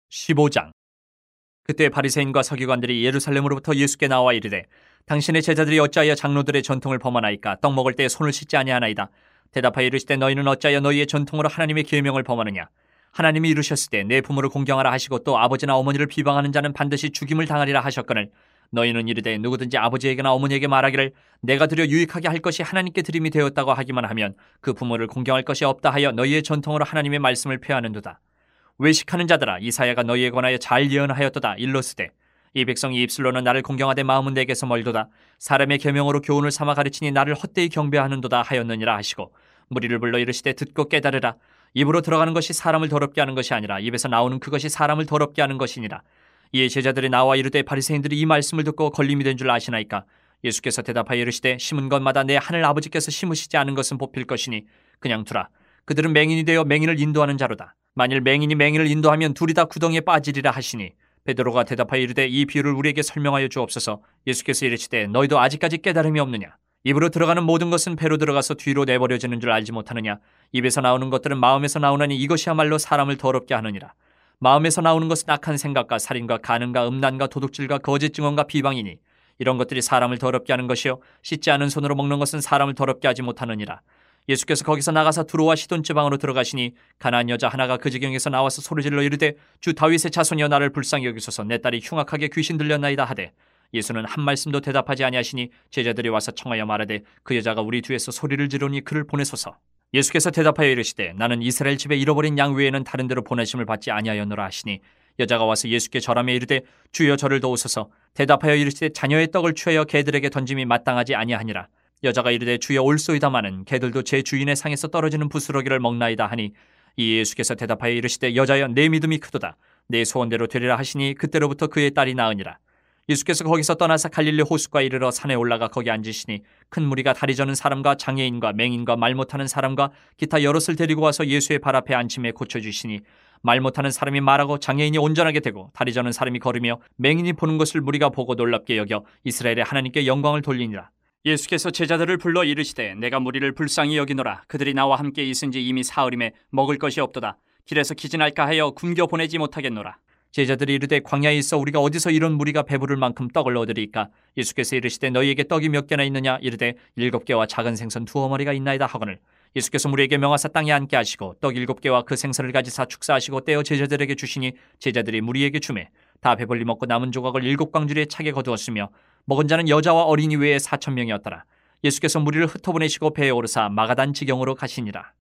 15장. 그때 바리새인과 서기관들이 예루살렘으로부터 예수께 나와 이르되 당신의 제자들이 어찌하여 장로들의 전통을 범하나이까? 떡 먹을 때 손을 씻지 아니하나이다. 대답하여 이르시되 너희는 어찌하여 너희의 전통으로 하나님의 계명을 범하느냐? 하나님이 이르셨을 때 내 부모를 공경하라 하시고 또 아버지나 어머니를 비방하는 자는 반드시 죽임을 당하리라 하셨거늘 너희는 이르되 누구든지 아버지에게나 어머니에게 말하기를 내가 드려 유익하게 할 것이 하나님께 드림이 되었다고 하기만 하면 그 부모를 공경할 것이 없다 하여 너희의 전통으로 하나님의 말씀을 폐하는도다. 외식하는 자들아, 이사야가 너희에 관하여 잘 예언하였도다. 일러스되 이 백성이 입술로는 나를 공경하되 마음은 내게서 멀도다. 사람의 계명으로 교훈을 삼아 가르치니 나를 헛되이 경배하는도다 하였느니라 하시고 무리를 불러 이르시되 듣고 깨달으라. 입으로 들어가는 것이 사람을 더럽게 하는 것이 아니라 입에서 나오는 그것이 사람을 더럽게 하는 것이니라. 이에 제자들이 나와 이르되 바리새인들이 이 말씀을 듣고 걸림이 된 줄 아시나이까? 예수께서 대답하여 이르시되 심은 것마다 내 하늘 아버지께서 심으시지 않은 것은 뽑힐 것이니 그냥 두라. 그들은 맹인이 되어 맹인을 인도하는 자로다. 만일 맹인이 맹인을 인도하면 둘이 다 구덩이에 빠지리라 하시니 베드로가 대답하여 이르되 이 비유를 우리에게 설명하여 주옵소서. 예수께서 이르시되 너희도 아직까지 깨달음이 없느냐? 입으로 들어가는 모든 것은 배로 들어가서 뒤로 내버려지는 줄 알지 못하느냐? 입에서 나오는 것들은 마음에서 나오나니 이것이야말로 사람을 더럽게 하느니라. 마음에서 나오는 것은 악한 생각과 살인과 간음과 음란과 도둑질과 거짓 증언과 비방이니 이런 것들이 사람을 더럽게 하는 것이요 씻지 않은 손으로 먹는 것은 사람을 더럽게 하지 못하느니라. 예수께서 거기서 나가사 두로와 시돈 지방으로 들어가시니 가나안 여자 하나가 그 지경에서 나와서 소리질러 이르되 주 다윗의 자손이여 나를 불쌍히 여기소서. 내 딸이 흉악하게 귀신 들렸나이다 하되 예수는 한 말씀도 대답하지 아니하시니 제자들이 와서 청하여 말하되 그 여자가 우리 뒤에서 소리를 지르니 그를 보내소서. 예수께서 대답하여 이르시되 나는 이스라엘 집에 잃어버린 양 외에는 다른 데로 보내심을 받지 아니하였노라 하시니 여자가 와서 예수께 절하며 이르되 주여 저를 도우소서. 대답하여 이르시되 자녀의 떡을 취하여 개들에게 던짐이 마땅하지 아니하니라. 여자가 이르되 주여 올소이다마는 개들도 제 주인의 상에서 떨어지는 부스러기를 먹나이다 하니 이 예수께서 대답하여 이르시되 여자여 내 믿음이 크도다. 내 소원대로 되리라 하시니 그때로부터 그의 딸이 나으니라. 예수께서 거기서 떠나서 갈릴리 호숫가에 이르러 산에 올라가 거기 앉으시니 큰 무리가 다리 저는 사람과 장애인과 맹인과 말 못하는 사람과 기타 여럿을 데리고 와서 예수의 발 앞에 앉힘에 고쳐주시니 말 못하는 사람이 말하고 장애인이 온전하게 되고 다리 저는 사람이 걸으며 맹인이 보는 것을 무리가 보고 놀랍게 여겨 이스라엘의 하나님께 영광을 돌리니라. 예수께서 제자들을 불러 이르시되 내가 무리를 불쌍히 여기노라. 그들이 나와 함께 있은지 이미 사흘임에 먹을 것이 없도다. 길에서 기진할까 하여 굶겨 보내지 못하겠노라. 제자들이 이르되 광야에 있어 우리가 어디서 이런 무리가 배부를 만큼 떡을 얻으리이까? 예수께서 이르시되 너희에게 떡이 몇 개나 있느냐? 이르되 7개와 작은 생선 2어머니가 있나이다 하거늘 예수께서 무리에게 명하사 땅에 앉게 하시고 떡 7개와 그 생선을 가지사 축사하시고 떼어 제자들에게 주시니 제자들이 무리에게 주매 다 배불리 먹고 남은 조각을 7광주리에 차게 거두었으며 먹은 자는 여자와 어린이 외에 4,000명이었더라. 예수께서 무리를 흩어보내시고 배에 오르사 마가단 지경으로 가시니라.